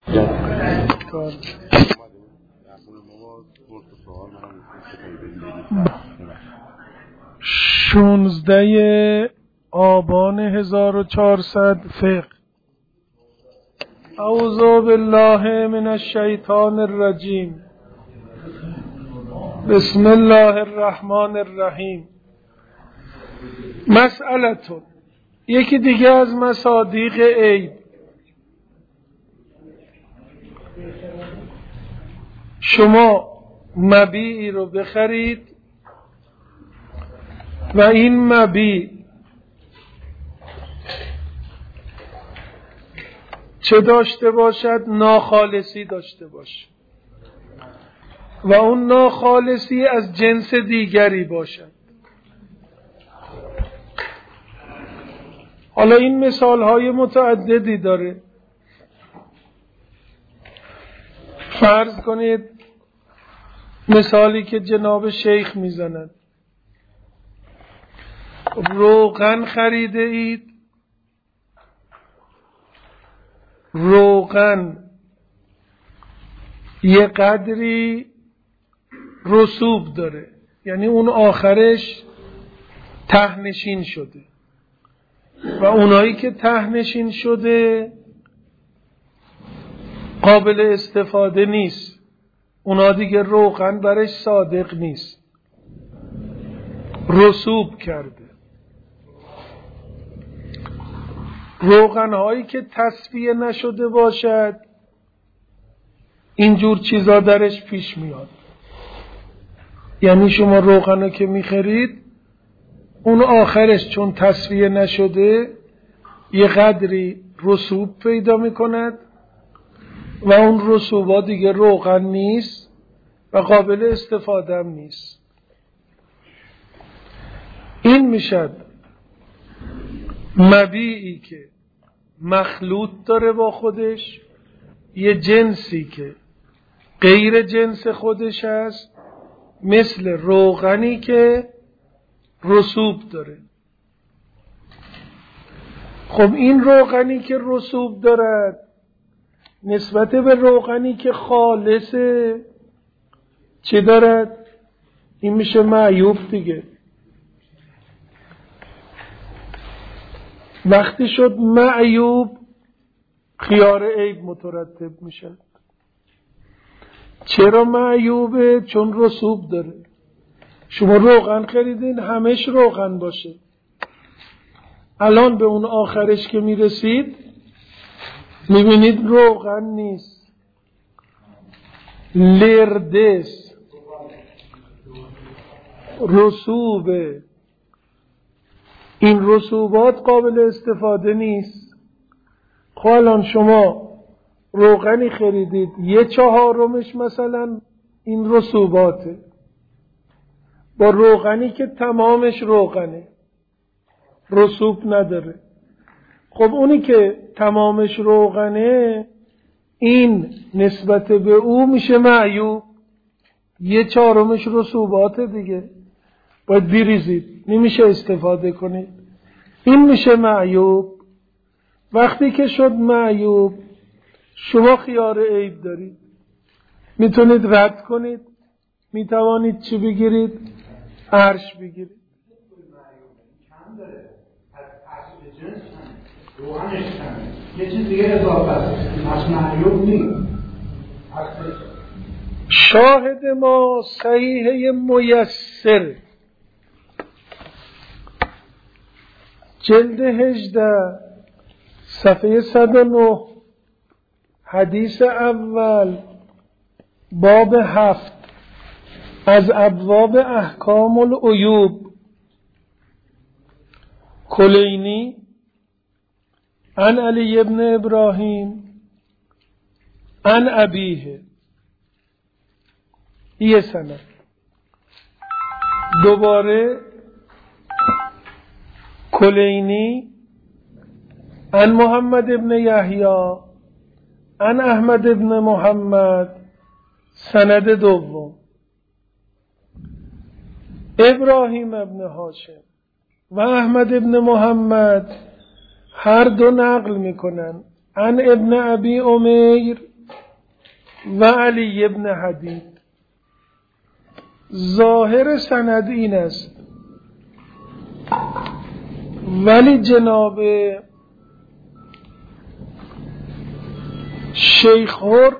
شونزده آبان 1400 فقه. اعوذ بالله من الشیطان الرجیم. بسم الله الرحمن الرحیم. مسئلتون، یکی دیگه از مصادیق عیب. شما مبیعی رو بخرید و این مبیع چه داشته باشد؟ ناخالصی داشته باشد و اون ناخالصی از جنس دیگری باشد. حالا این مثالهای متعددی داره. فرض کنید مثالی که جناب شیخ میزنند، روغن خریده اید، روغن یه قدری رسوب داره، یعنی اون آخرش ته‌نشین شده و اونایی که ته‌نشین شده قابل استفاده نیست، اونا دیگه روغن برش صادق نیست، رسوب کرده. روغن هایی که تصفیه نشده باشد اینجور چیزا درش پیش میاد. یعنی شما روغن رو که میخرید اون آخرش چون تصفیه نشده یه قدری رسوب پیدا میکند و اون رسوبا دیگه روغن نیست و قابل استفاده هم نیست. این میشد مبیعی که مخلوط داره با خودش، یه جنسی که غیر جنس خودش هست، مثل روغنی که رسوب داره. خب این روغنی که رسوب دارد نسبت به روغنی که خالصه چه دارد؟ این میشه معیوب دیگه. وقتی شد معیوب خیار عیب مترتب میشه. چرا معیوبه؟ چون رسوب داره. شما روغن خریدین همش روغن باشه، الان به اون آخرش که میرسید میبینید روغن نیست، لردس، رسوبه. این رسوبات قابل استفاده نیست. خب الان شما روغنی خریدید 1/4 مثلا این رسوباته، با روغنی که تمامش روغنه، رسوب نداره. خب اونی که تمامش روغنه این نسبت به او میشه معیوب، 1/4 رسوباته دیگه، باید بریزید، نمیشه استفاده کنید. این میشه معیوب. وقتی که شد معیوب شما خیار عیب دارید، میتونید رد کنید، میتوانید چی بگیرید؟ عرش بگیرید. یه چیز دیگه اضافه است، پس معیوب نیست. شاهد ما صحیحه میسر جلد 18 صفحه 109 حدیث اول باب 7 از ابواب احکام العیوب. کلینی عن علی ابن ابراهیم عن ابیه، یه سند. دوباره کلینی عن محمد ابن یحیی عن احمد ابن محمد، سند دوم. ابراهیم ابن هاشم و احمد ابن محمد هر دو نقل میکنن عن ابن ابی امیر و علی ابن حدید. ظاهر سند این است، ولی جناب شیخ هر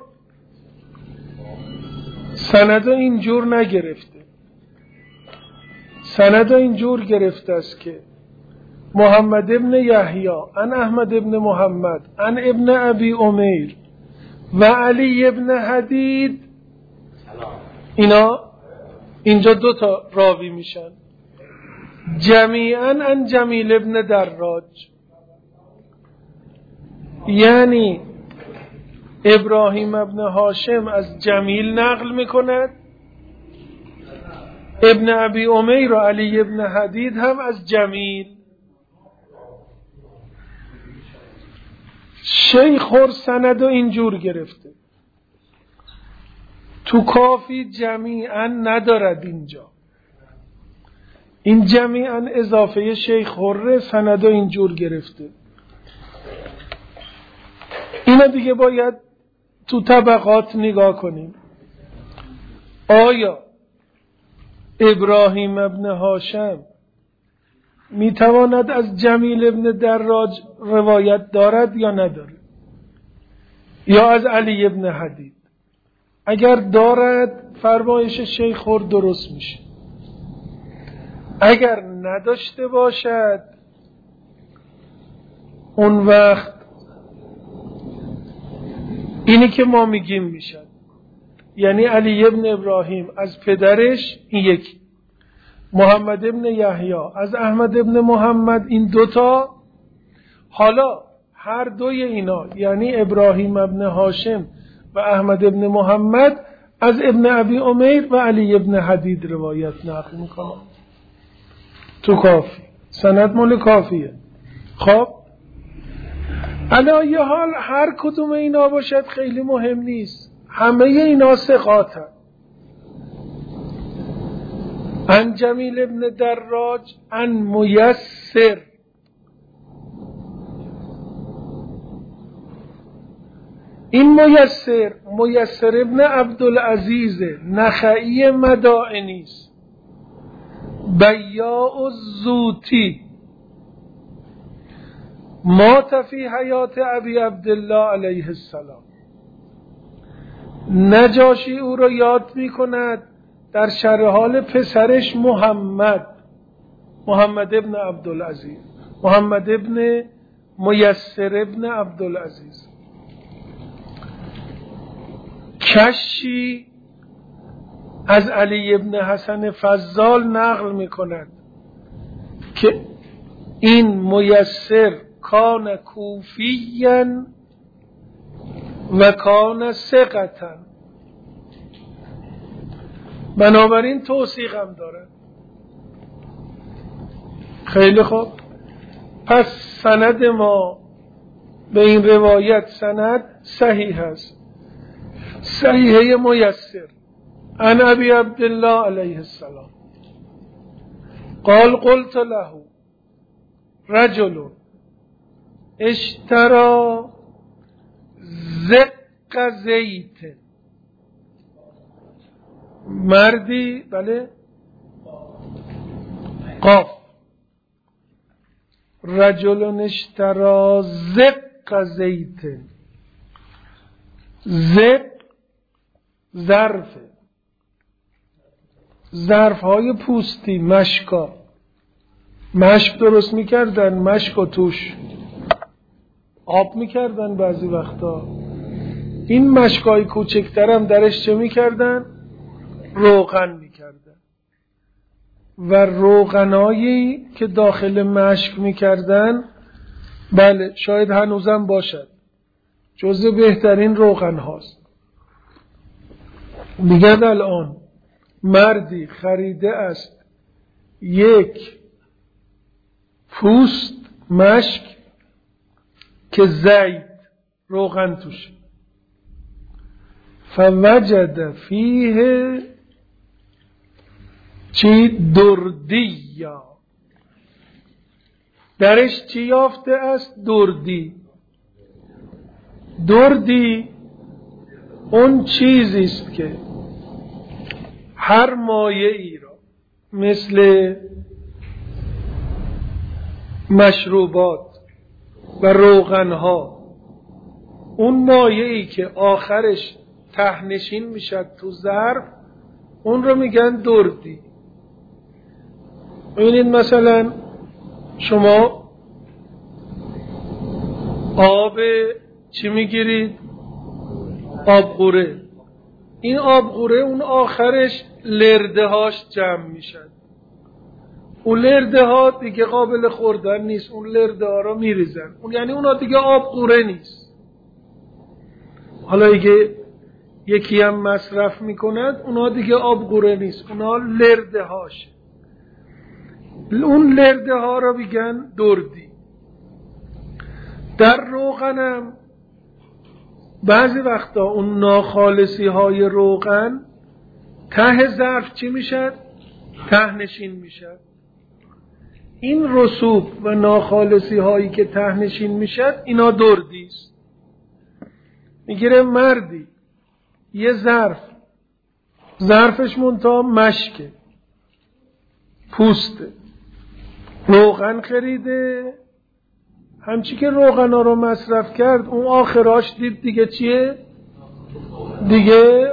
سند اینجور نگرفته. سند اینجور گرفته است که محمد ابن یحیی عن احمد ابن محمد عن ابن ابی عمیر و علی ابن حدید، اینا اینجا 2 تا راوی میشن، جمیعاً عن جمیل ابن دراج. یعنی ابراهیم ابن هاشم از جمیل نقل میکند، ابن ابی عمیر و علی ابن حدید هم از جمیل. شیخ هر سند اینجور گرفته، تو کافی جمیعاً ندارد. اینجا این جمیعاً اضافه شیخ هر سند اینجور گرفته. اینا دیگه باید تو طبقات نگاه کنیم. آیا ابراهیم ابن هاشم میتواند از جمیل ابن دراج روایت دارد یا ندارد، یا از علی ابن حدید؟ اگر دارد فرمایش شیخ هر درست میشه. اگر نداشته باشد اون وقت اینی که ما میگیم میشد. یعنی علی ابن ابراهیم از پدرش این یکی، محمد ابن یحیی از احمد ابن محمد این 2 تا. حالا هر دوی اینا یعنی ابراهیم ابن هاشم و احمد ابن محمد از ابن ابی عمیر و علی ابن حدید روایت نقل میکنن تو کافی. سند مال کافیه. خب علی حال هر کدوم اینا باشد خیلی مهم نیست، همه اینا ثقاتن. عن جمیل ابن دراج عن میسر، این میسر ابن عبدالعزیز نخعی مدائنی است، بیاع الزوطی، مات فی حیات ابی عبدالله علیه السلام. نجاشی او را یاد می کند در شرح حال پسرش محمد ابن عبدالعزیز، محمد ابن میسر ابن عبدالعزیز. کشی از علی ابن حسن فضال نقل می کند که این میسر کان کوفیاً و کان ثقةً، بنابراین توثیق هم داره. خیلی خوب، پس سند ما به این روایت سند صحیح است، صحیحه میسر عن ابی عبدالله علیه السلام قال قلت له رجل اشترى زق زیت، مردی، بله قاف، رجل اشترى زق زیت، زق ظرف های پوستی، مشکا، مشک درست میکردن، مشکا توش آب میکردن بعضی وقتا. این مشکای کوچکترم درش چه میکردن؟ روغن میکردن. و روغنایی که داخل مشک میکردن، بله شاید هنوزم باشد، جزو بهترین روغن هاست. میگن الان مردی خریده است 1 پوست مشک که زیت روغن توش، فوجد فیه چی؟ دردیا، درش چی یافته است؟ دردی اون چیزی است که هر مایعی را مثل مشروبات و روغنها، اون مایعی که آخرش ته‌نشین میشه تو ظرف، اون رو میگن دردی. ببینید مثلا شما آب چی میگیرید؟ آبغوره. این آبغوره اون آخرش لرده هاش جمع میشن. اون لرده ها دیگه قابل خوردن نیست، اون لرده ها رو میریزن. اون یعنی اونا دیگه آبغوره نیست. حالا اگه یکی هم مصرف میکند اونا دیگه آبغوره نیست، اونا لرده هاشه. اون لرده ها رو میگن دردی. در روغنم بعضی وقتا اون ناخالصی های روغن ته ظرف چی میشد؟ ته‌نشین میشد. این رسوب و ناخالصی هایی که ته‌نشین میشد اینا دردی است. میگیره مردی یه ظرفش منتها مشکه، پوسته، روغن خریده، همچی که روغن ها رو مصرف کرد اون آخراش دید دیگه چیه؟ دیگه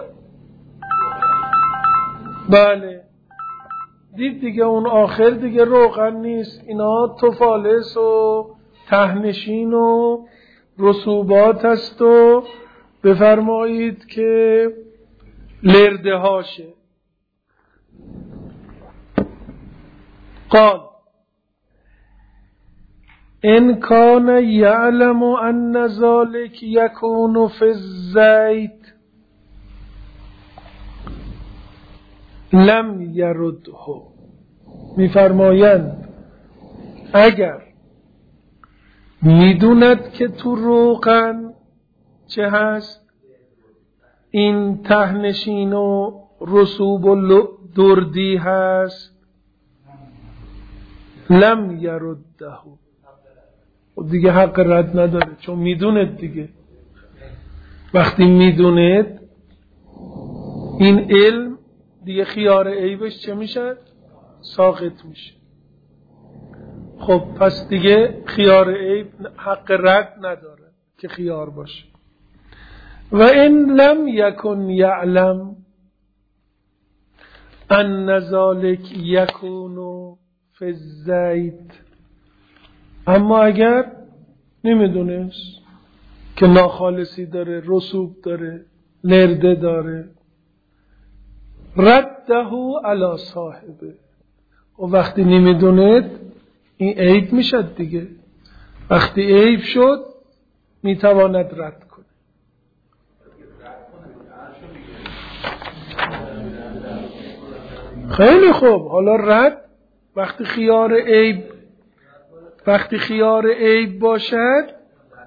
بله، دید دیگه اون آخر دیگه روغن نیست، اینا توفالس و ته‌نشین و رسوبات است و بفرمایید که لرده هاشه. قال ان کان یعلم ان ذلک یکون فی الزیت لم یرده. میفرمایند اگر میدوند که تو روغن چه هست، این ته‌نشین و رسوب و دردی هست، لم یرده، دیگه حق رد نداره، چون میدوند دیگه. وقتی میدوند این علم دیگه خیار عیبش چه میشه؟ ساقط میشه. خب پس دیگه خیار عیب حق رد نداره که خیار باشه. و این لم یکن یعلم ان ذلک یکون فی الزیت، اما اگر نمیدونست که ناخالصی داره، رسوب داره، لرده داره، رده علی صاحبه. و وقتی نمیدوند این عیب میشد دیگه. وقتی عیب شد میتواند رد کنه. خیلی خوب. حالا رد وقتی خیار عیب باشد،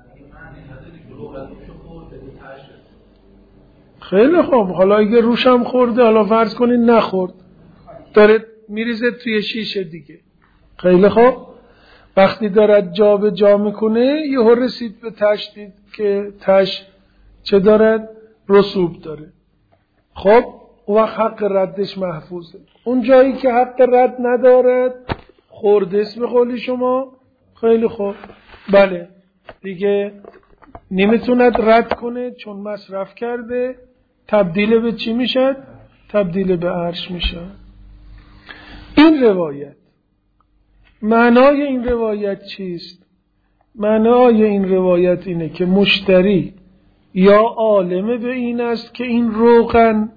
خیلی خوب. حالا اگه روشم خورده، حالا فرض کنین نخورد، داره میریزه توی شیشه دیگه، خیلی خوب. وقتی دارد جا به جا میکنه یهو رسید به تش، دید که تش چه دارد؟ رسوب داره. خب اون وقت حق ردش محفوظه. اون جایی که حق رد ندارد، خورده اسم قولی شما، خیلی خوب، بله دیگه نمیتوند رد کنه چون مصرف کرده. تبدیل به چی میشد؟ تبدیل به عرش میشد. این روایت، معنای این روایت چیست؟ معنای این روایت اینه که مشتری یا عالم به این است که این روغن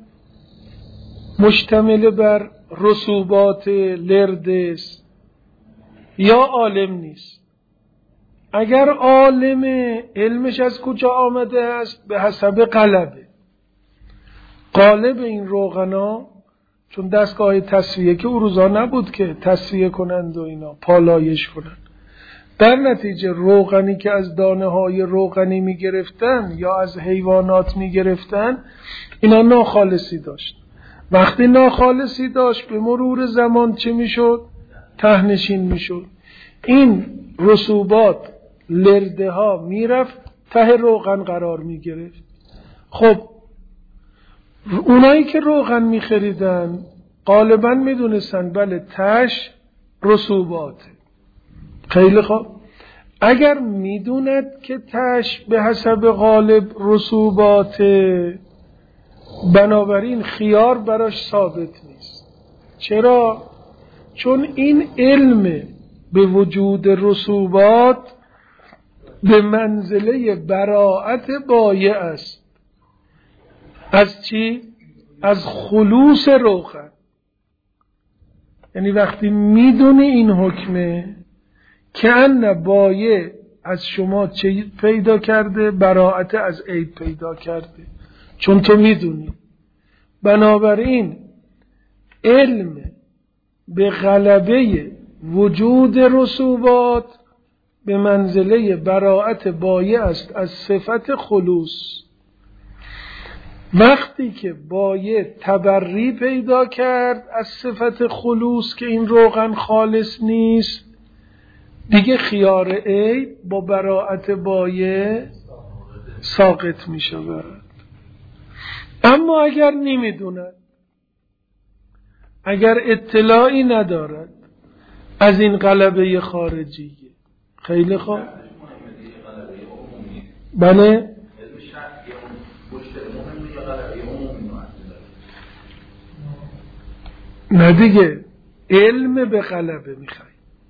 مشتمل بر رسوبات لرده است، یا عالم نیست. اگر عالم، علمش از کجا آمده است؟ به حسب قالب این روغنا، چون دستگاه تصفیه که اروزا نبود که تصفیه کنند و اینا پالایش کنند. در نتیجه روغنی که از دانه های روغنی می گرفتن یا از حیوانات می گرفتن، اینا ناخالصی داشت. وقتی ناخالصی داشت به مرور زمان چه می شد؟ ته‌نشین می شد. این رسوبات لرده ها می رفت ته روغن قرار می گرفت. خب اونایی که روغن میخریدن غالبا میدونستن بله تش رسوباته. خیلی خوب، اگر میدوند که تش به حسب غالب رسوباته، بنابراین خیار براش ثابت نیست. چرا؟ چون این علم به وجود رسوبات به منزله براءت بایع است. از چی؟ از خلوص روغن. یعنی وقتی میدونی این حکمه که ان بایع از شما چه پیدا کرده؟ براءت از عیب پیدا کرده، چون تو میدونی. بنابراین علم به غلبه وجود رسوبات به منزله براءت بایع است از صفت خلوص. وقتی که بایع تبری پیدا کرد از صفت خلوص که این روغن خالص نیست، دیگه خیار عیب با براءت بایع ساقط می شود. اما اگر نمیدوند، اگر اطلاعی ندارد از این غلبه خارجیه، خیلی خوب، بله نه دیگه، علم به غلبه میخوای.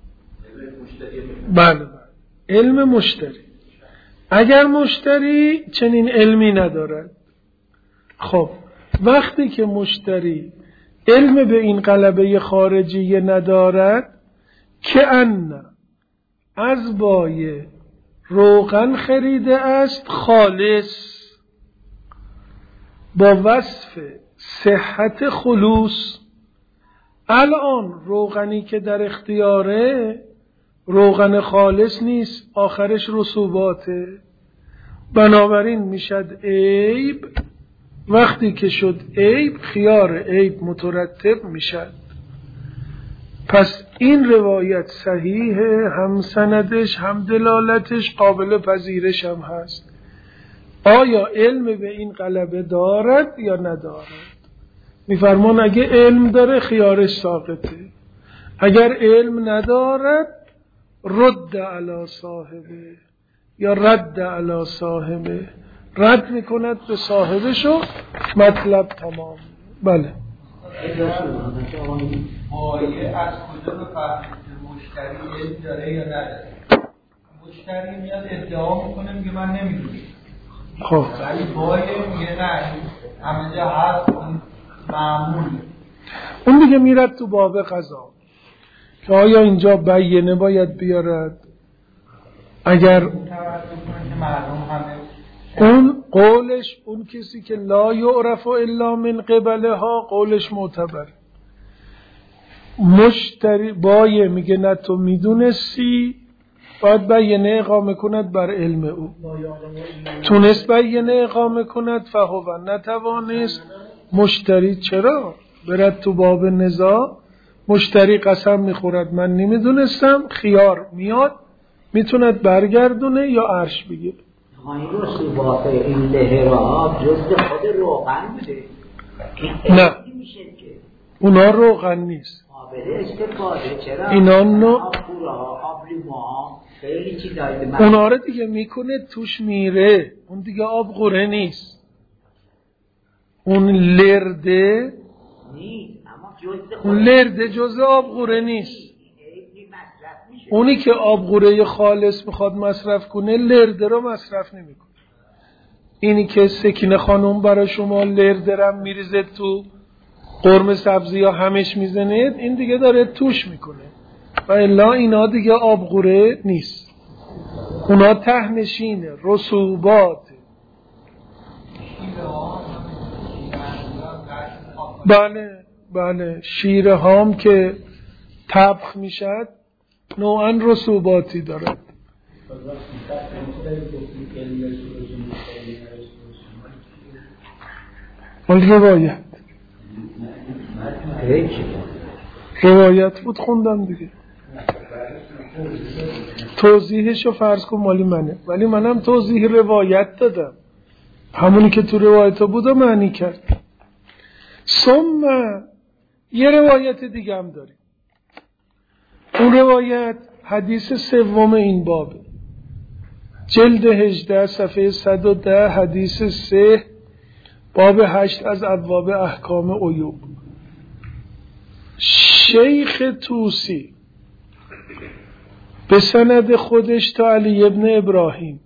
بله علم مشتری. اگر مشتری چنین علمی ندارد، خب وقتی که مشتری علم به این غلبه خارجی ندارد، که ان از بایع روغن خریده است خالص با وصف صحت خلوص. الان روغنی که در اختیاره روغن خالص نیست، آخرش رسوباته، بنابراین میشد عیب. وقتی که شد عیب، خیار عیب مترتب میشد. پس این روایت صحیحه، هم سندش هم دلالتش قابل پذیرش هم هست. آیا علم به این غلبه دارد یا ندارد؟ میفرمان اگه علم داره خیارش ساقطه، اگر علم ندارد رد علی صاحبه یا رد علی صاحبه، رد میکند به صاحبشو، مطلب تمام. بله بایع از کجا بفهمید که مشتری علم داره یا نداره؟ مشتری میاد ادعا میکنه میگه من نمیدونم، خب ولی بایع میگه نه همه جا هست، معمول. اون دیگه میرد تو باب قضا که آیا اینجا بیینه باید بیارد. اگر اون قولش، اون کسی که لا یعرف الا من قبلها، قولش معتبر. مشتری بایع میگه نه تو میدونستی، باید بیینه اقامه کند بر علم او. تونست بیینه اقامه کند فهو، نتوانست. مشتری چرا برد تو باب نزاع؟ مشتری قسم میخورد من نمیدونستم، خیار میاد میتوند برگردونه یا عرش بگیره. این رسوبات این لهراب جزء خود روغن بوده؟ نه اونا روغن نیست، اینا آب لیمو خیلی چیزایی اونا رو دیگه میکنه توش میره، اون دیگه آب قوره نیست، اون لرده نیست، اون لرده جزء آب قوره نیست. اونی که آب قوره خالص میخواد مصرف کنه لرده رو مصرف نمیکنه. اینی که سکینه خانم برای شما لرده رو میریزه تو قرمه سبزی یا همش میزنه، این دیگه داره توش میکنه و الا اینا دیگه آب قوره نیست، اونا تهنشینه، رسوبات. بله شیر هام که طبخ میشد نوعا رسوباتی دارد. روایت بود خوندم دیگه، توضیحشو فرض کن مالی منه، ولی منم توضیح روایت دادم، همونی که تو روایت بود معنی کرد. ثم یه روایت دیگه هم داریم. اون روایت حدیث سوم این بابه، جلد 18 صفحه 110 حدیث 3 باب 8 از ابواب احکام عیوب. شیخ طوسی به سند خودش تا علی ابن ابراهیم،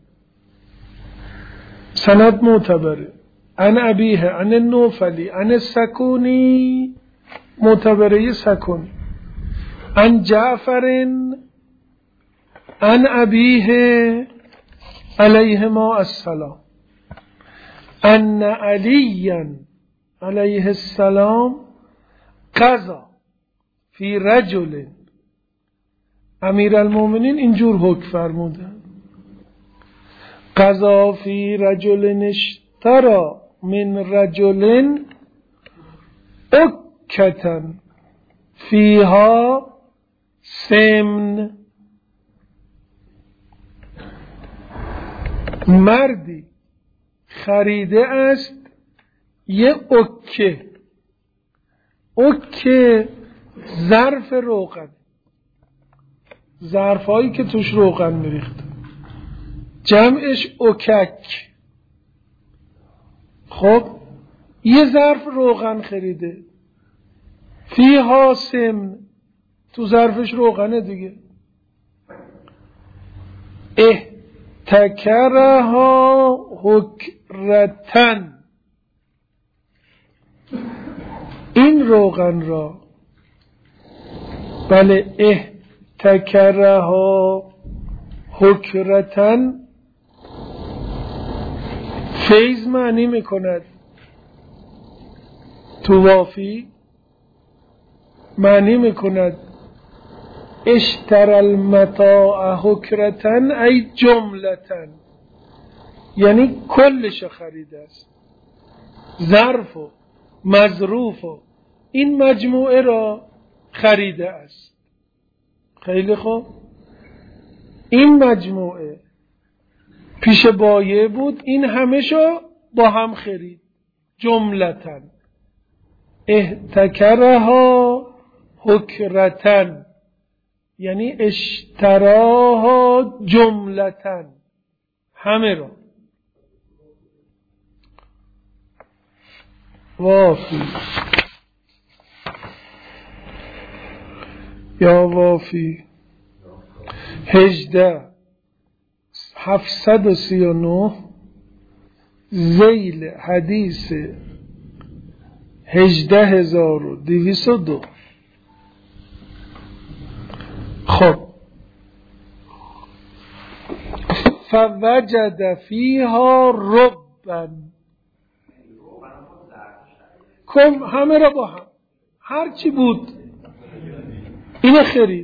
سند معتبره، عن ابیه عن النوفلی عن السکونی، معتبره سکونی، عن جعفر عن ابیه علیهما السلام ان علی علیه السلام قضا فی رجل، امیرالمومنین اینجور حکم فرمودن، قضا فی رجل اشترى من رجل اکتا فیها سمن. مردی خریده است یه اکه ظرف روغن، ظرفایی که توش روغن میریخت، جمعش اکک. خب یه ظرف روغن خریده، فیها سمن، تو ظرفش روغنه دیگه، احتکرها حکرتن، این روغن را، بله احتکرها حکرتن فیض معنی میکند، تو وافی معنی میکند اشتر المتاع حکرتن ای جملتن، یعنی کلش خریده است، ظرف و مظروف و این مجموعه را خریده است. خیلی خوب، این مجموعه پیش بایع بود، این همشو با هم خرید، جملتن، احتکرها حکرتن یعنی اشتراها جملتن، همه را. وافی یا وافی 18739 ذیل حدیث 18202. خب فوجد فیها ربا، کم همه را با هم، هر چی بود اینو خرید.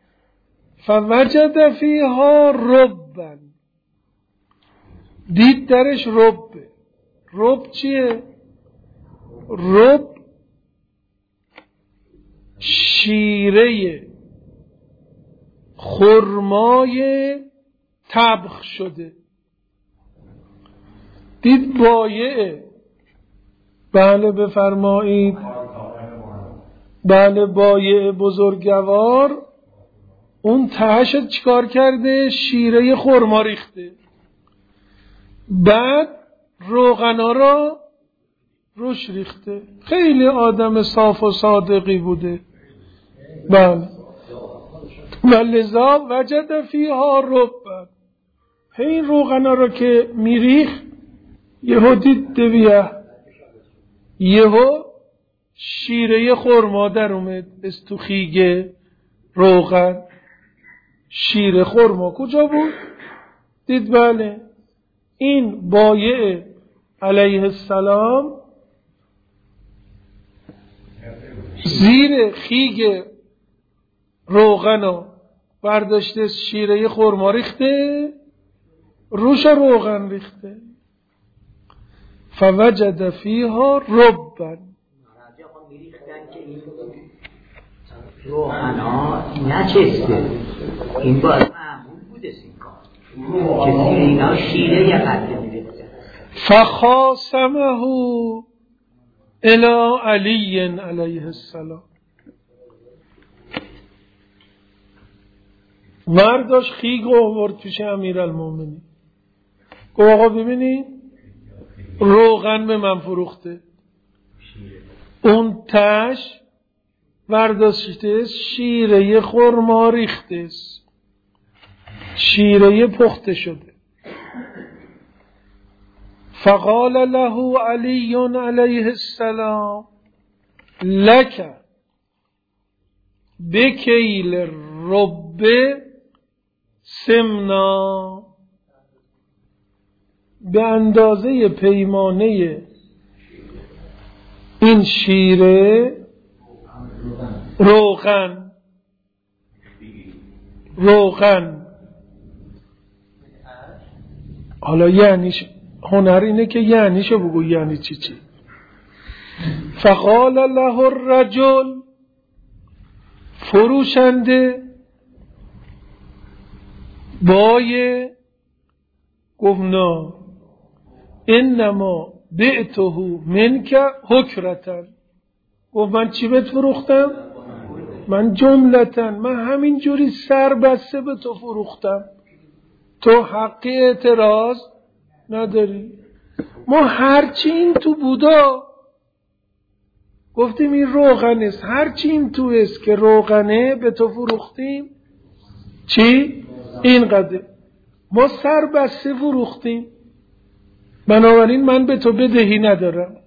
فوجد فیها ربا، دید درش ربه. رب چیه؟ رب شیره خرمای طبخ شده. دید بایعه، بله بفرمایید، بله بایع بزرگوار اون تهشت چیکار کرده؟ شیره خرما ریخته، بعد روغنا را روش ریخته. خیلی آدم صاف و صادقی بوده. بله ولذا وجد فیها ربا، این روغنا را که میریخ یهو دید دویه، یهو شیره خرما در اومد از تو خیگه روغن. شیره خرما کجا بود؟ دید بله این بایع علیه السلام زیر خیگ روغنو برداشته، شیره خرما ریخته، روش روغن ریخته. فوجد فیها ربا، میریختن که این روغنا نچسته، این باید معمول بوده این کار که زیر اینا شیره یه قدر میریختن. فخاصمه، الی علی علیه السلام. مرداش خیگ آورد پیش امیرالمومنین، گفت آقا ببینی روغن به من فروخته، اون تش ورداشته شیره خرما ریخته، شیره پخته شده. فقال له علی علیه السلام لک بکیل رب سمنا، به اندازه پیمانه این شیره روغن حالا یعنیش هنر اینه که یعنیشو بگو، یعنی چی. فقال له الرجل، فروشنده بای گفت نه انما بعته منک حکرتن، گفت من چی بهت فروختم؟ من جملتن، من همین جوری سر بسته به تو فروختم، تو حق اعتراض نداری. ما هرچی این تو بودا گفتیم این روغن است، هرچی این تو است که روغنه به تو فروختیم چی؟ اینقدر ما سر بسته فروختیم، بنابراین من به تو بدهی ندارم.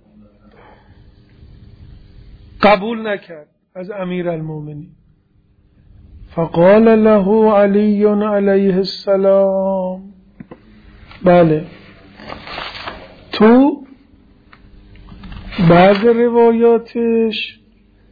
قبول نکرد از امیرالمومنین. فقال له علی علیه السلام، بله تو بعض روایاتش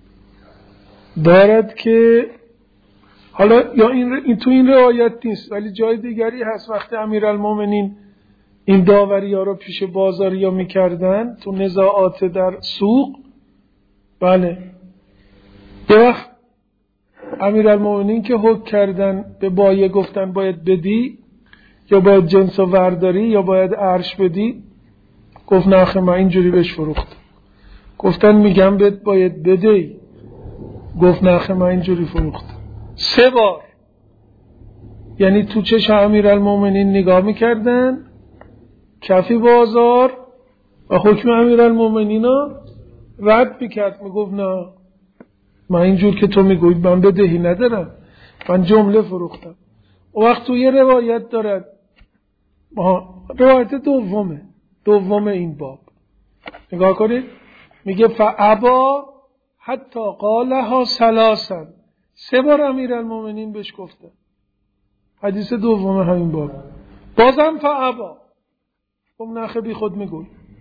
دارد که حالا یا این تو این روایت نیست ولی جای دیگری هست، وقتی امیرالمومنین این داوری ها رو پیش بازاری ها میکردن تو نزاعات در سوق، بله یه وقت امیرالمومنین که حکم کردن به بایه گفتن باید بدی یا باید جنس ورداری یا باید عرش بدی، گفت نه من اینجوری بهش فروختم. گفتن میگم بهت باید بدی، گفت نه من اینجوری فروختم. 3 بار یعنی تو چشم امیرالمومنین نگاه میکردن کفی بازار و حکم امیرالمومنین رو رد میکرد، میگفت نه من اینجور که تو میگوید من بدهی ندارم، من جمله فروختم. و وقت تو یه روایت دارد، روایت دوم این باب نگاه کنید، میگه فعبا حتی قالها 3 بار امیرالمومنین بهش گفته، حدیث دوم همین باب. بازم فعبا، نخه بی خود میگوی.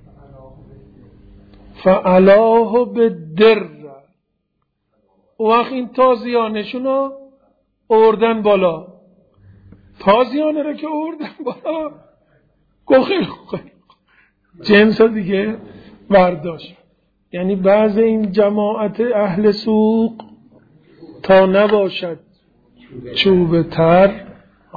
فعلاه به در، او وقت این تازیانشونو آوردن بالا، تازیانه رو که آوردن بالا گوخیل جنس دیگه برداشت. یعنی بعض این جماعت اهل سوق تا نباشد چوب تر،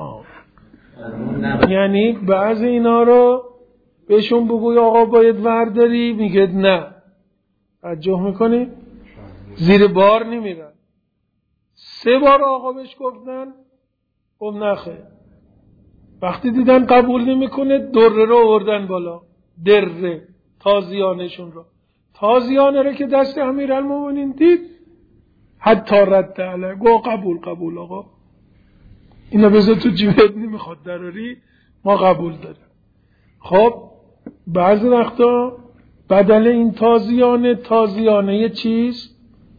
یعنی بعض اینا رو بهشون بگوی آقا باید ورداری، میگه نه. توجه میکنی؟ زیر بار نمیرن. 3 بار آقا بهش گفتن، گفت نخیر. وقتی دیدن قبول نمیکنه دره رو آوردن بالا، دره تازیانشون رو، تازیانه رو که دست امیرالمومنین دید حتی رد علیه، گو قبول آقا اینا بذار تو جیبت، نمیخواد دراری، ما قبول داریم. خب بعضی وقتا بدل این تازیانه چیست؟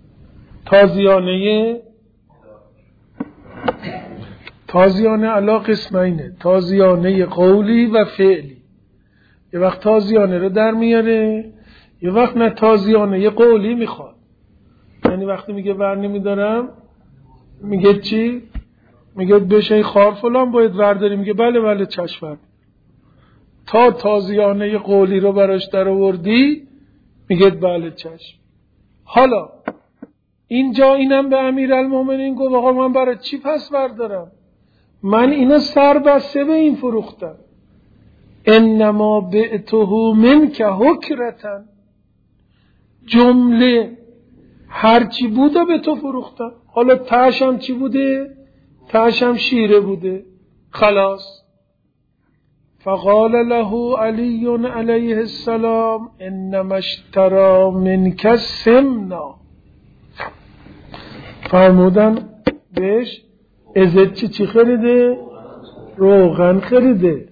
تازیانه علا قسمینه، تازیانه قولی و فعلی. یه وقت تازیانه رو در میاره، یه وقت نه تازیانه قولی میخواد. یعنی وقتی میگه ور نمیدارم، میگه چی؟ میگه بشه خار فلان باید ورداری، میگه بله چشم. تا تازیانه قولی رو براش در آوردی میگه بله چشم. حالا اینجا اینم به امیرالمومنین گفت آقا من برای چی پس بردارم؟ من اینا سر بسته به این فروختم. انما بعته منک حکرتن، جمله هرچی بوده به تو فروختم. حالا تهش هم چی بوده؟ تهش هم شیره بوده. خلاص. فقال له علی علیه السلام انما اشتری منک السمنا. فرمودن بهش ازت چی خریده؟ روغن خریده.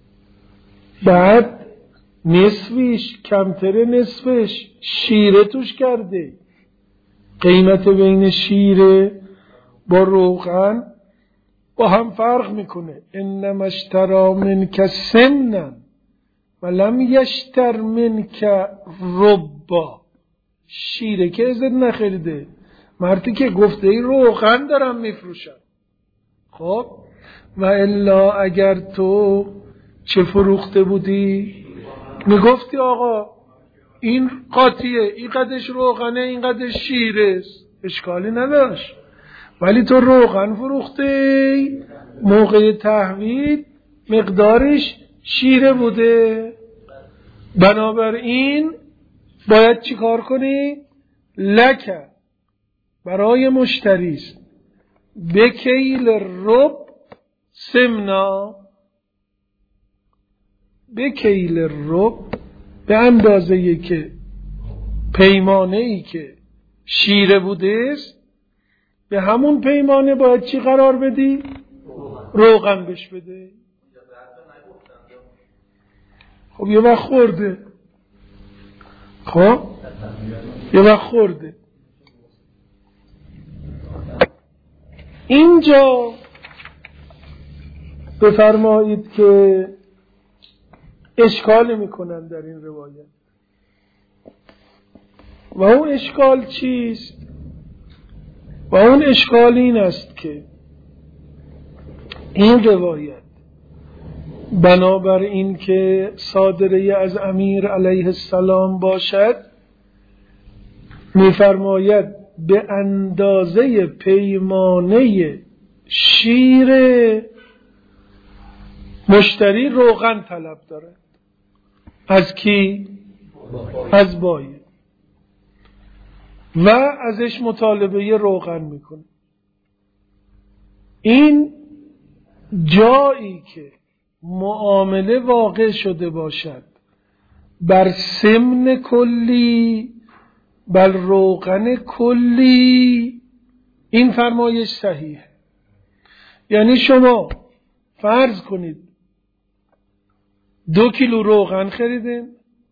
بعد نصفش، کمتر نصفش شیره توش کرده. قیمت بین شیره با روغن با هم فرق میکنه. انما اشتری منک سمنا ولم یشتر منک ربا. شیره که ازت نخریده، مردی که گفته ای روغن دارم میفروشم. خب و الا اگر تو چه فروخته بودی؟ میگفتی آقا این قاطیه، این قدش روغنه، این قدش شیره است، اشکالی نداشت. ولی تو روغن فروخته، موقع تحویل مقدارش شیره بوده. بنابراین باید چی کار کنی؟ لکه برای مشتریست بکیل رب سمنا، بکیل رب به اندازه‌ای که پیمانه‌ای که شیره بوده است، به همون پیمانه باید چی قرار بدی؟ روغن بش بده. خب یه وقت خورده، خب یه وقت خورده. اینجا بفرمایید که اشکال میکنن در این روایت. و اون اشکال چیست؟ و اون اشکال این است که این روایت بنابر این که صادره از امیر علیه السلام باشد، میفرماید به اندازه پیمانه شیر مشتری روغن طلب دارد. از کی؟ از بایه. و ازش مطالبه روغن میکنه. این جایی که معامله واقع شده باشد بر سمن کلی، بر روغن کلی، این فرمایش صحیح. یعنی شما فرض کنید 2 کیلو روغن خریدین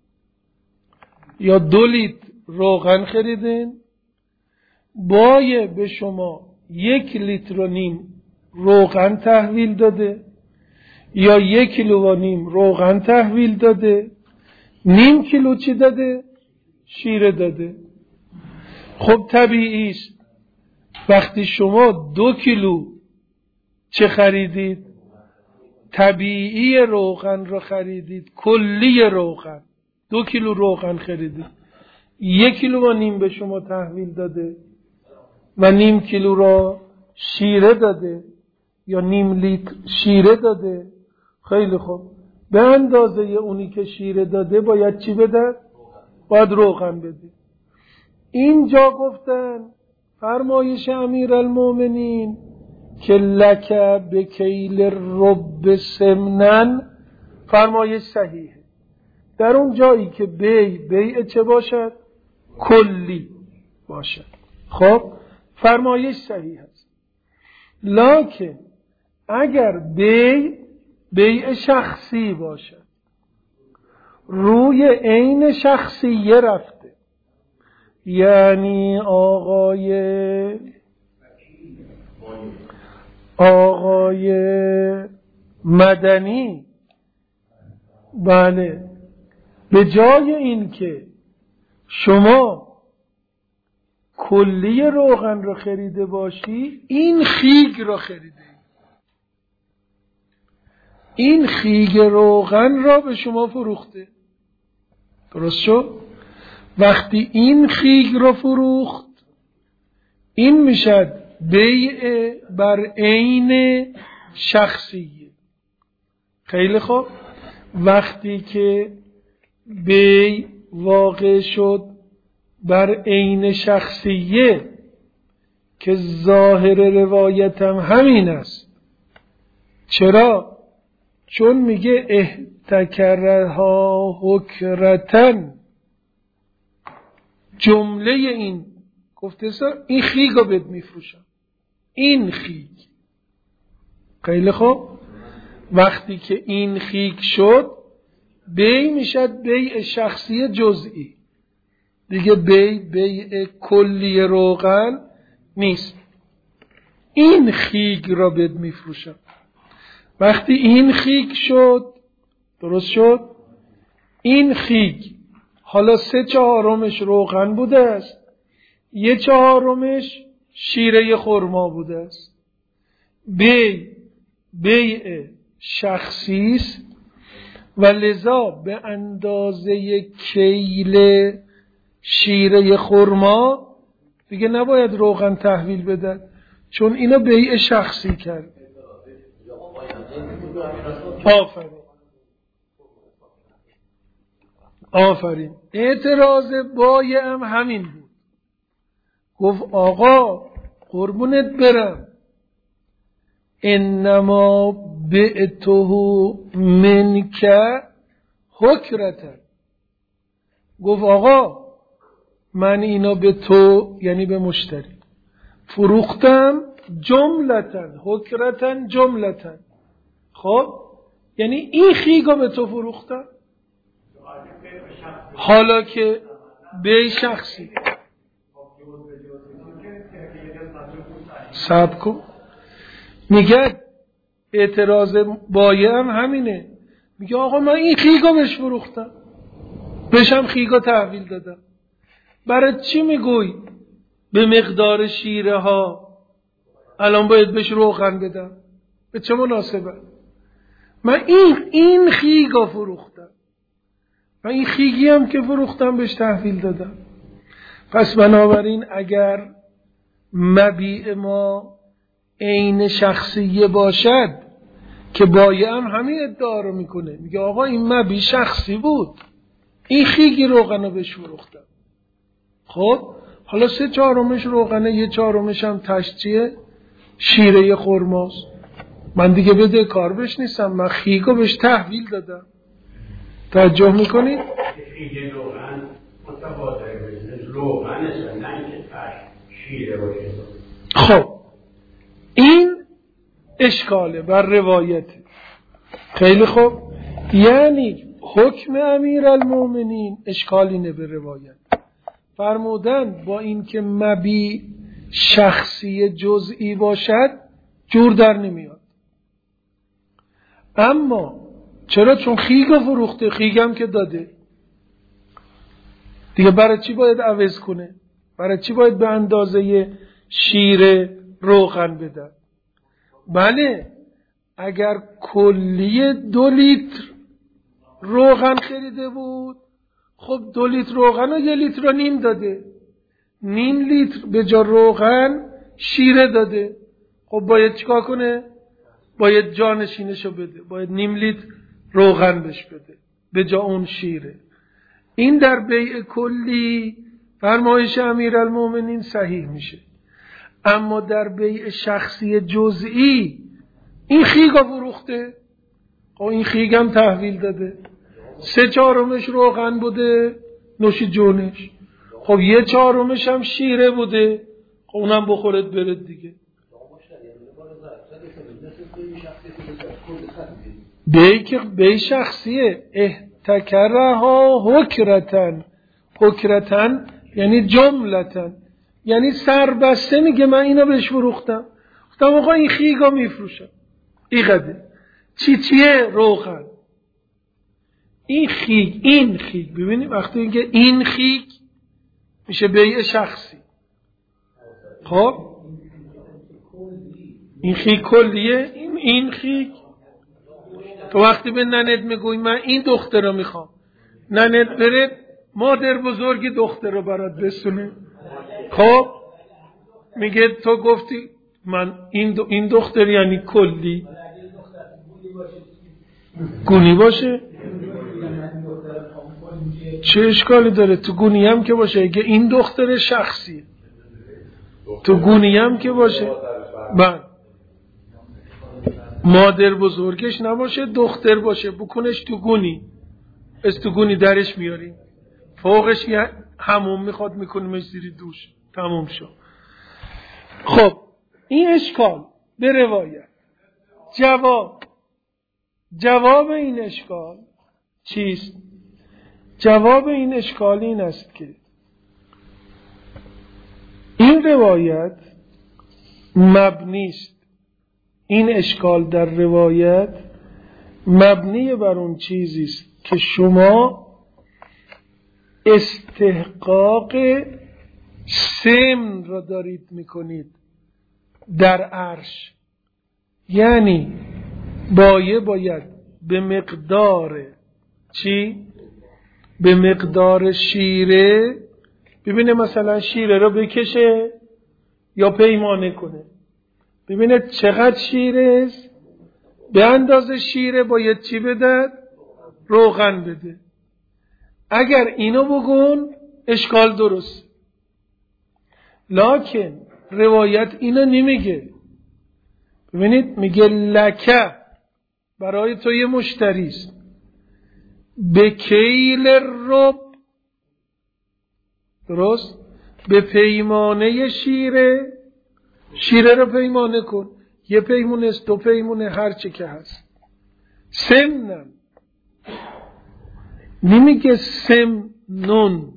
یا 2 لیتر روغن خریدین، بای به شما 1.5 لیتر روغن تحویل داده یا 1.5 کیلو روغن تحویل داده، 0.5 کیلو چی داده؟ شیره داده. خب طبیعی است وقتی شما 2 کیلو چه خریدید؟ طبیعی روغن رو خریدید، کلی روغن 2 کیلو روغن خریدید، 1.5 کیلو به شما تحویل داده و 0.5 کیلو را شیره داده یا 0.5 لیتر شیره داده. خیلی خوب، به اندازه اونی که شیره داده باید چی بده؟ باید روغن بده. اینجا گفتن فرمایش امیرالمومنین که لکه به کیل رب سمنن، فرمایش صحیحه. در اون جایی که بیع چه باشد؟ کلی باشد. خب فرمایش صحیح است. لکن اگر بیع شخصی باشد، روی عین شخصیه رفته، یعنی آقای مدنی، بله، به جای این که شما کلی روغن رو خریده باشی، این خیگ رو خریده، این خیگ روغن را به شما فروخته. درست شد؟ وقتی این خیگ رو فروخت، این میشد بیع بر عین شخصیه. خیلی خوب، وقتی که بیع واقع شد بر عین شخصیه که ظاهر روایتم همین است. چرا؟ چون میگه احتکرها حکرتن. جمله این گفته این خیگو بهت میفروشم، این خیگ. خیلی خوب، وقتی که این خیگ شد بی میشد بیع شخصی جزئی دیگه، بیع کلی روغن نیست. این خیگ را بهت میفروشم. وقتی این خیگ شد، درست شد، این خیگ حالا 3/4 روغن بوده است، 1/4 شیره خرما بوده است. بیع شخصی است و لذا به اندازه کیل شیره خرما دیگه نباید روغن تحویل بدن، چون اینا بیع شخصی کرد. آفرین. اعتراض بایع هم همین بود. گفت آقا قربونت برم، انما بعته منک حکرتن. گفت آقا من اینا به تو، یعنی به مشتری، فروختم جملتن، حکرتن جملتن. خب یعنی این خیگو به تو فروختم، حالا که به شخصی. صبر کن، میگه اعتراض بایع هم همینه. میگه آقا من این خیگو بهش فروختم، بهشم خیگو تحویل دادم، برای چی میگوی به مقدار شیره ها الان باید بهش روغن بدم؟ به چه مناسبه؟ من این خیگو فروختم و این خیگی هم که فروختم بهش تحویل دادم. پس بنابراین اگر مبیع ما عین شخصیه باشد، که بایع هم همین ادعا رو میکنه، میگه آقا این مبیع شخصی بود، این خیگی روغن رو بهش فروختم. خب حالا 3/4 روغنه، 1/4 هم تشجیه شیره خرماست، من دیگه بده کار بهش نیستم، من خیگو بهش تحویل دادم. توجه میکنید؟ خیگ روغن متبادر بزنه روغنش نه اینکه شیره باشه. خب این اشکاله بر روایت. خیلی خوب، یعنی حکم امیرالمومنین اشکال اینه به روایت. فرمودن با اینکه مبیع شخصی جزئی باشد جور در نمیاد. اما چرا؟ چون خیگو فروخته، خیگم که داده دیگه، برای چی باید عوض کنه؟ برای چی باید به اندازه شیره روغن بده؟ بله اگر کلی 2 لیتر روغن خریده بود، خب 2 لیتر روغن و 1 لیتر رو نیم داده، نیم لیتر به جا روغن شیره داده. خب باید چیکار کنه؟ باید جانشینشو بده، باید نیم لیتر روغن بش بده به جا اون شیره. این در بیع کلی فرمایش امیرالمومنین صحیح میشه. اما در بیع شخصی جزئی این خیگو فروخته، خب این خیگم تحویل داده، 3/4 روغن بوده نوش جونش، خب 1/4 هم شیره بوده، خب اونم بخورد برد دیگه. بیع شخصیه. احتکرها حکرتن، حکرتن یعنی جملتن، یعنی سربسته میگه من اینو بهش فروختم، گفتم آقا این خیگو میفروشم، این قده چیه روغن، این خیگ ببینید وقتی اینکه این خیگ میشه بیع شخصی. خب این خیگ کلیه، این خیگ. تو وقتی به ننت میگوی من این دختر رو میخوام، ننت برد مادر بزرگی دختر رو برات بسونه، خب میگه تو گفتی من این دختر یعنی کلی گونی باشه. چه اشکالی داره؟ تو گونی هم که باشه، اگه این دختر شخصی تو گونی هم که باشه، بله، مادر بزرگش نباشه، دختر باشه، بکنش تو گونی، از تو گونی درش میاریم، فوقش یه حموم میخواد میکنیمش زیر دوش، تموم شد. خب این اشکال به روایت. جواب این اشکال چیست؟ جواب این اشکال این است که این روایت مبنی است، این اشکال در روایت مبنی بر اون چیزی است که شما استحقاق سمن را دارید میکنید در عرش. یعنی باید به مقدار چی؟ به مقدار شیره، ببینه مثلا شیره را بکشه یا پیمانه کنه، ببینه چقدر شیره است، به اندازه شیره باید چی بده؟ روغن بده. اگر اینو بگون اشکال درست، لکن روایت اینو نمیگه. ببینید میگه لکه، برای تو یه مشتری است، به کیل رب، درست، به پیمانه شیره رو پیمانه کن، یه پیمونه است، دو پیمونه، هر چه که هست. سمنم نمیگه سمنون.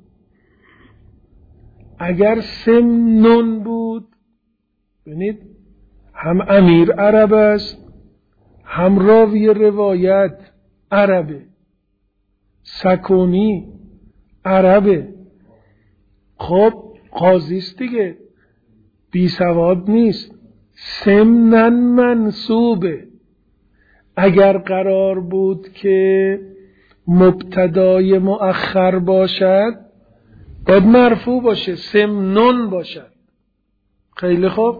اگر سمنون بود، ببینید هم امیر عرب است، هم راوی روایت عربه، سکونی عربه، خب قاضی است دیگه، بی سواد نیست. سمنن منصوبه. اگر قرار بود که مبتدای مؤخر باشد باید مرفوع باشه، سمنون باشد. خیلی خوب،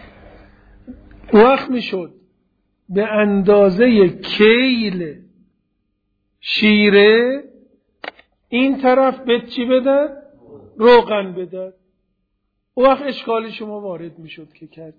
وقت میشد به اندازه کیل شیره این طرف به چی بدن؟ روغن بدن. وقت اشکال شما وارد میشد که کردی.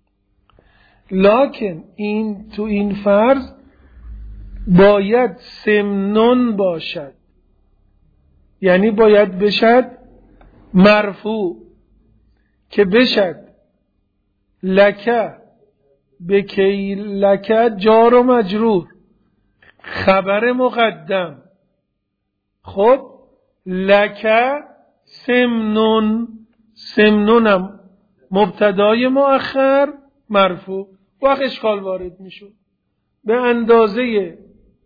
لکن این تو این فرض باید سمنون باشد، یعنی باید بشد مرفوع، که بشد لکه به کیل، لکه جار و مجرور، خبر مقدم. خب لکه سمنون، سمنونم مبتدای مؤخر مرفوع. وقت اشکال وارد میشد، به اندازه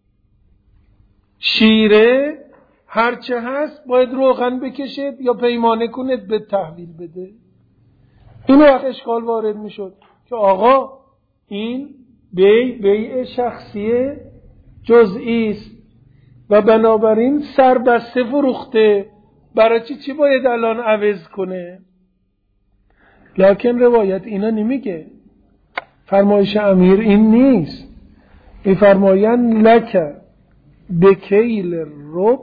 شیره هرچه هست باید روغن بکشید یا پیمانه کنید به تحویل بده. این وقت اشکال وارد میشد که آقا این بیع شخصی جزئی است و بنابراین سربسته فروخته، برای چی باید الان عوض کنه؟ لکن روایت اینا نمیگه. فرمایش امیر این نیست. میفرمایند لکه به کیل رب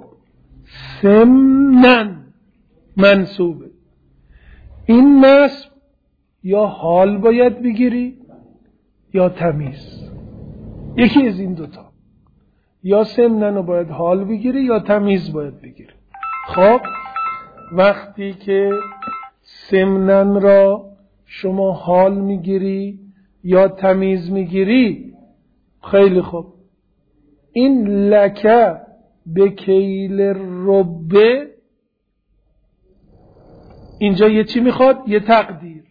سمنن منصوبه. این نصب یا حال باید بگیری یا تمیز، یکی از این دوتا، یا سمنن رو باید حال بگیری یا تمیز باید بگیری. خب وقتی که سمنن را شما حال میگیری یا تمیز میگیری، خیلی خوب، این لکه به کیل ربه اینجا یه چی میخواد؟ یه تقدیر.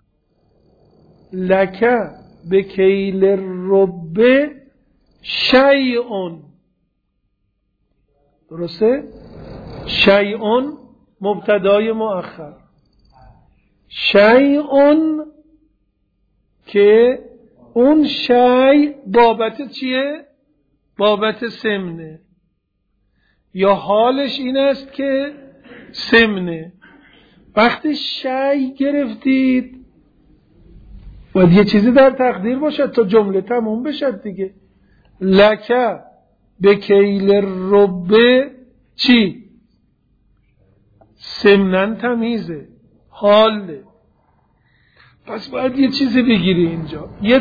لکه به کیل ربه شیئون، درسته؟ شیئون مبتدای مؤخر، شیئون که اون شیء بابت چیه؟ بابت سمنه، یا حالش این است که سمنه. وقتی شیء گرفتید باید یه چیزی در تقدیر باشد تا جمله تموم بشد دیگه. لکه به کیل ربه چی؟ سمنن تمیزه، حاله. پس باید یه چیزی بگیری اینجا، یه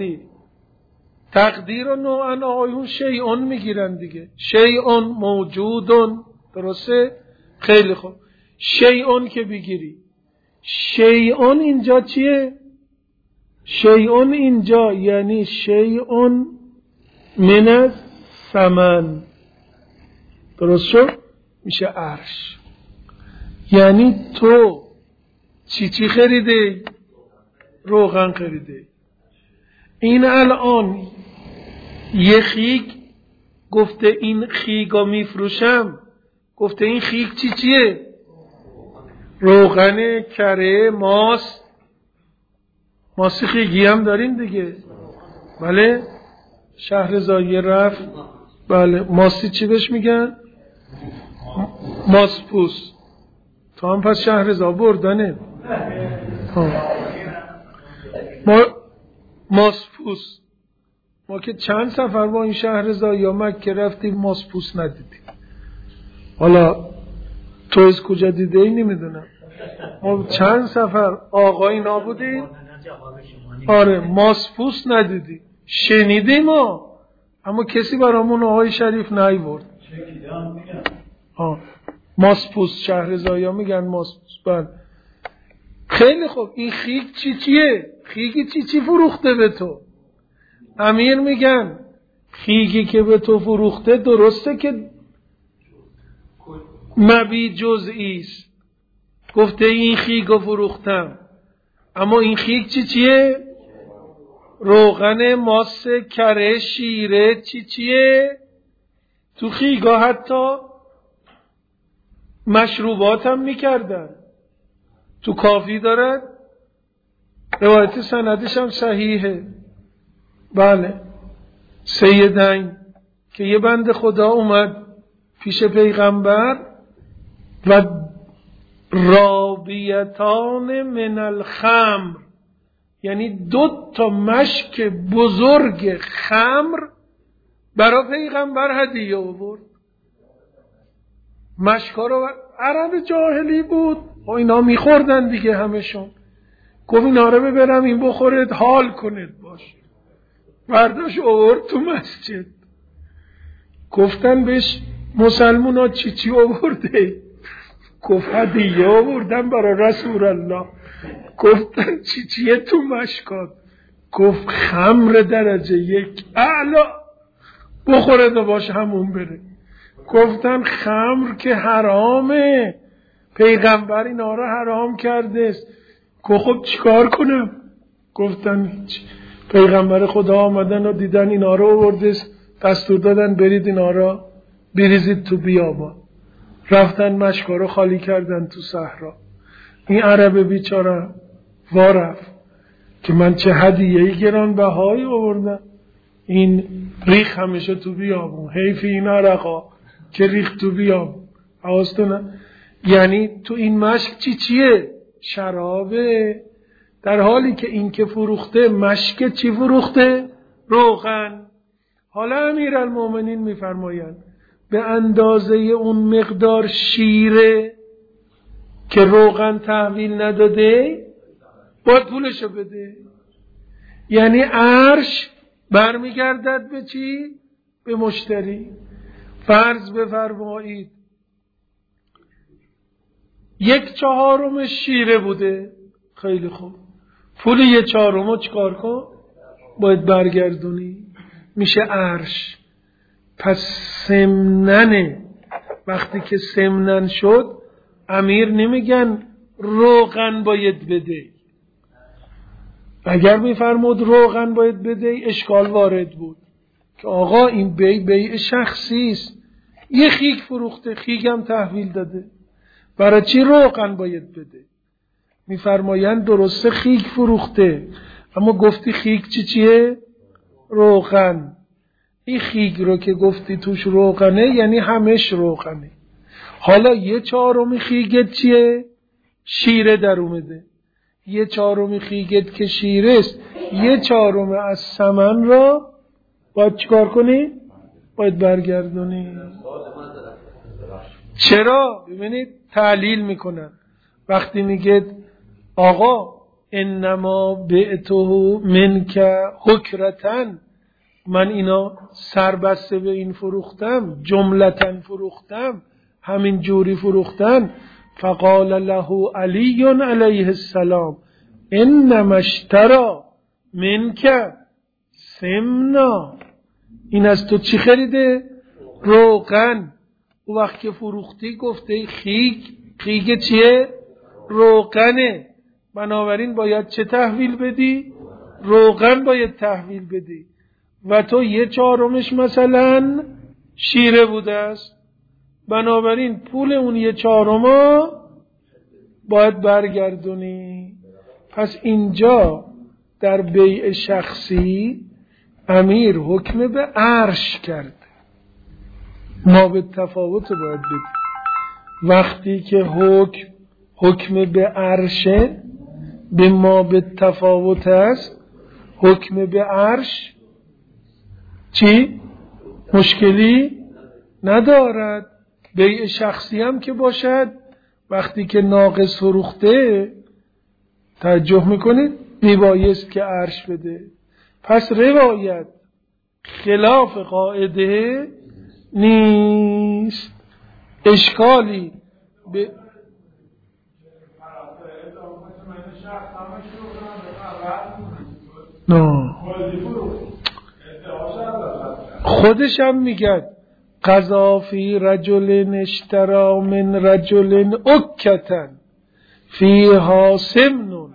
تقدیر رو نوعا آقایون شیئون میگیرن دیگه. شیئون موجودون، درسته؟ خیلی خوب. شیئون که بگیری، شیئون اینجا چیه؟ شیئون اینجا یعنی شیئون من از ثمن، درست شد؟ میشه عرش. یعنی تو چی خریده؟ روغن خریده. این الان یه خیگ گفته این خیگا میفروشم، گفته این خیگ چیه؟ روغن، کره، ماست خیگی هم داریم دیگه. بله شهرزایی رفت. بله ماسی چی بهش میگن؟ ماسپوس. تو هم پس شهرزا بردنه. ماسپوس. ما که چند سفر با این شهرزا یا مکه رفتیم ماسپوس ندیدیم. حالا تو از کجا دیده ای نمیدونم. ما چند سفر آقایی نابودیم. آره ماسپوس ندیدیم، شنیدیم ما، اما کسی برامون آقای شریف نیورد. ماسپوس شهرزایی ها میگن ماسپوس. بله خیلی خوب. این خیگ چیه؟ خیگی چی فروخته به تو؟ امیر میگن خیگی که به تو فروخته درسته که مبی جزئی است، گفته این خیگو فروختم، اما این خیگ چیه؟ روغن، ماسه، کره، شیره، چیه؟ تو خیگا حتی مشروبات هم میکردن. تو کافی دارد، روایت سندش هم صحیحه. بله سیدین که یه بند خدا اومد پیش پیغمبر و رابیتان من الخمر، یعنی 2 مشک بزرگ خمر برای پیغمبر هدیه آورد. مشکا رو عرب جاهلی بود و اینا میخوردن دیگه همشون. گفت اینا رو ببرم این بخورید حال کنید باش. برداشت آورد تو مسجد. گفتن بهش مسلمون ها چی آورده؟ گفت هدیه آوردن برای رسول الله. گفتن چیه تو مشکات؟ گفت خمر درجه 1 اعلا، بخورد و باش همون بره. گفتن خمر که حرامه، پیغمبر اینا رو حرام کرده است. گفت خب چیکار کنم؟ گفتن هیچ. پیغمبر خدا آمدن و دیدن اینا رو آورده است، دستور دادن برید اینا رو بریزید تو بیابان. رفتن مشکا رو خالی کردن تو صحرا. این عرب بیچاره وارفت که من چه هدیه‌ای گرانبهایی آوردم، این ریخ همیشه تو بیابون، حیف این عرقا که ریخ تو بیابون. حواستونه؟ یعنی تو این مشک چیه؟ شرابه. در حالی که این که فروخته مشک چی فروخته؟ روغن. حالا امیرالمومنین میفرمایند به اندازه اون مقدار شیره که روغن تحویل نداده باید پولشو بده. یعنی عرش برمیگردد به چی؟ به مشتری. فرض بفرمایید 1/4 شیره بوده، خیلی خوب، پول 1/4 چیکار کن؟ باید برگردونی، میشه عرش. پس سمننه. وقتی که سمنن شد امیر نمیگن روغن باید بده. اگر میفرمود روغن باید بده اشکال وارد بود که آقا این بیع شخصی است. یه خیگ فروخته، خیگم تحویل داده، برای چی روغن باید بده؟ میفرمایند درسته خیگ فروخته، اما گفتی خیگ چیه؟ روغن. این خیگ رو که گفتی توش روغنه یعنی همش روغنه. حالا 1/4 خیگت چیه؟ شیره در اومده. 1/4 خیگت که شیره است، 1/4 از ثمن را باید چیکار کنی؟ باید برگردونی. چرا؟ ببینید تعلیل میکنن. وقتی میگه آقا انما بعته منک حکرتن، من اینا سربسته به این فروختم، جملتن فروختم، همین جوری فروختن. فقال له علی علیه السلام انما اشتری منک سمنا، این از تو چی خریده؟ روغن. او وقت که فروختی گفته خیگ چیه؟ روغنه. بنابراین باید چه تحویل بدی؟ روغن باید تحویل بدی. و تو 1/4 مثلا شیره بوده است، بنابراین پول اون 1/4 باید برگردونی. پس اینجا در بیع شخصی امیر حکم به عرش کرد، ما به تفاوت باید بدیم. وقتی که حکم به عرشه به ما به تفاوت است، حکم به عرش چی؟ مشکلی ندارد. بیع شخصی هم که باشد، وقتی که ناقص فروخته، توجه میکنید میبایست که عرش بده. پس روایت خلاف قاعده نیست. اشکالی به خودش هم میگه قضا فی رجل اشترا من رجل اکتن فیها سمن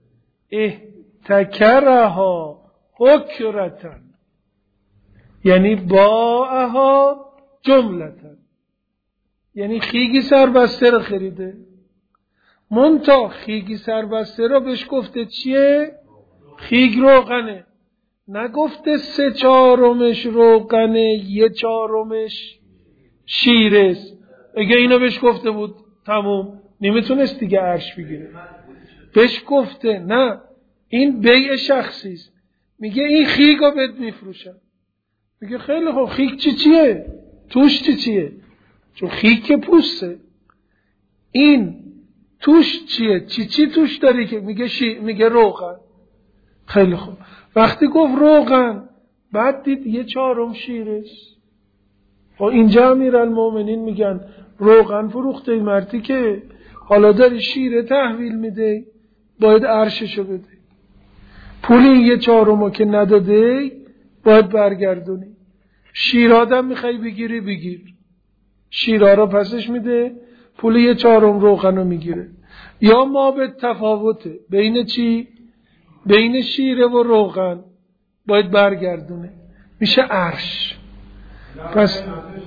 احتکرها حکرتن، یعنی باعها جملتن، یعنی خیگی سربسته رو خریده. منتها خیگی سربسته رو بهش گفته چیه؟ خیگ روغنه. نگفته 3/4 روغنه 1/4 شیره است. اگه اینو بهش گفته بود تموم نمیتونست دیگه عرش بگیره. بهش گفته نه، این بیع شخصی است. میگه این خیگو بهت میفروشم. میگه خیلی خوب، خیگ چیه؟ توش چیه؟ چون خیگ که پوسته. این توش چیه؟ چی توش داری که میگه روغن. خیلی خوب، وقتی گفت روغن بعد دید 1/4 شیره است. و اینجا امیرالمومنین میگن روغن فروخته مردی که حالا داری شیره تحویل میده، باید عرششو بده. پولی 1/4 که نداده باید برگردونی. شیرادم میخوای بگیری بگیر، شیرها رو پسش میده، پول 1/4 روغن رو میگیره. یا ما به تفاوته بین چی؟ بین شیره و روغن باید برگردونه، میشه عرش. پس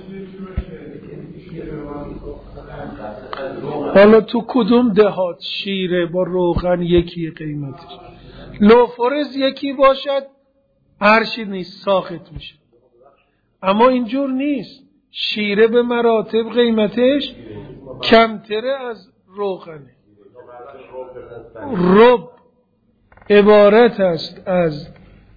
حالا تو کدوم دهات شیره با روغن یکی قیمتش؟ لوفرز یکی باشد عرشی نیست، ساخت میشه. اما اینجور نیست، شیره به مراتب قیمتش کمتره از روغنه. رب عبارت است از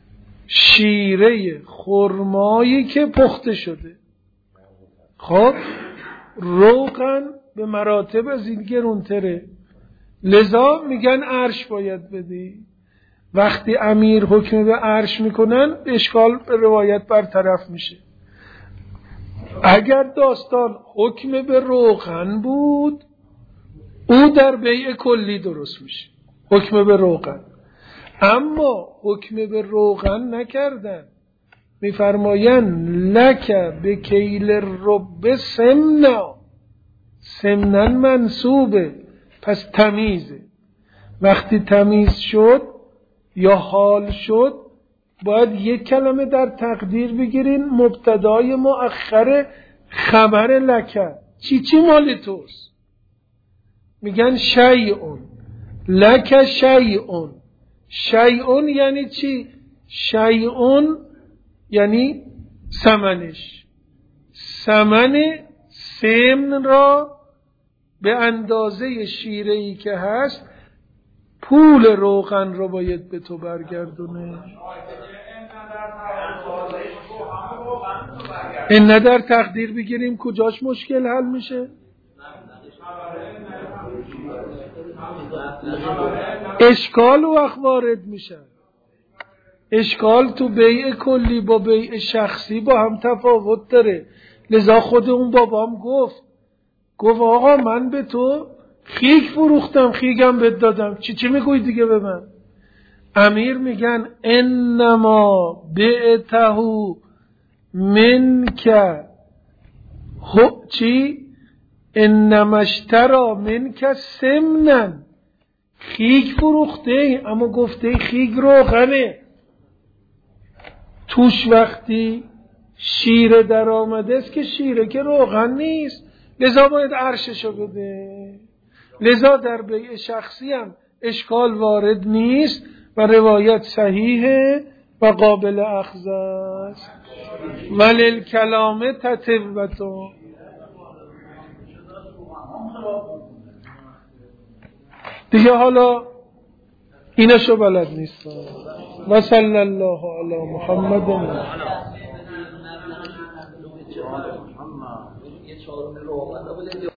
شیره خرمایی که پخته شده. خب روغن به مراتب از این گرونتره، لذا میگن عرش باید بدی. وقتی امیر حکم به عرش میکنن اشکال به روایت برطرف میشه. اگر داستان حکم به روغن بود، او در بیع کلی درست میشه، حکم به روغن. اما حکم به روغن نکردن، میفرماین لک به کیل رب سمنا، سمنن منصوبه، پس تمیزه. وقتی تمیز شد یا حال شد باید یک کلمه در تقدیر بگیرین، مبتدای مؤخر خبر لکه. چی مال توست؟ میگن شیئون، لکه شیئون. شیئون یعنی چی؟ شیئون یعنی ثمنش، ثمن سمن را به اندازه شیره‌ای که هست، پول روغن رو باید به تو برگردونه. این نه در تقدیر بگیریم کجاش مشکل حل میشه؟ اشکال وقت وارد میشن. اشکال تو بیع کلی با بیع شخصی با هم تفاوت داره. لذا خود اون بابام گفت آقا من به تو خیگ فروختم، خیگم بهت دادم، چی میگوی دیگه به من؟ امیر میگن انما بعتهو منک چی؟ انما اشترا منک سمنن، خیگ فروخته اما گفته خیگ روغنه، توش وقتی شیره در آمده است که شیره که روغن نیست، لذا باید عرششو بده. لذا در بیع شخصی هم اشکال وارد نیست و روایت صحیحه و قابل اخذ است. وللکلام تتبتون. دیگه حالا اینشو بلد نیست. و صلی الله علی محمد.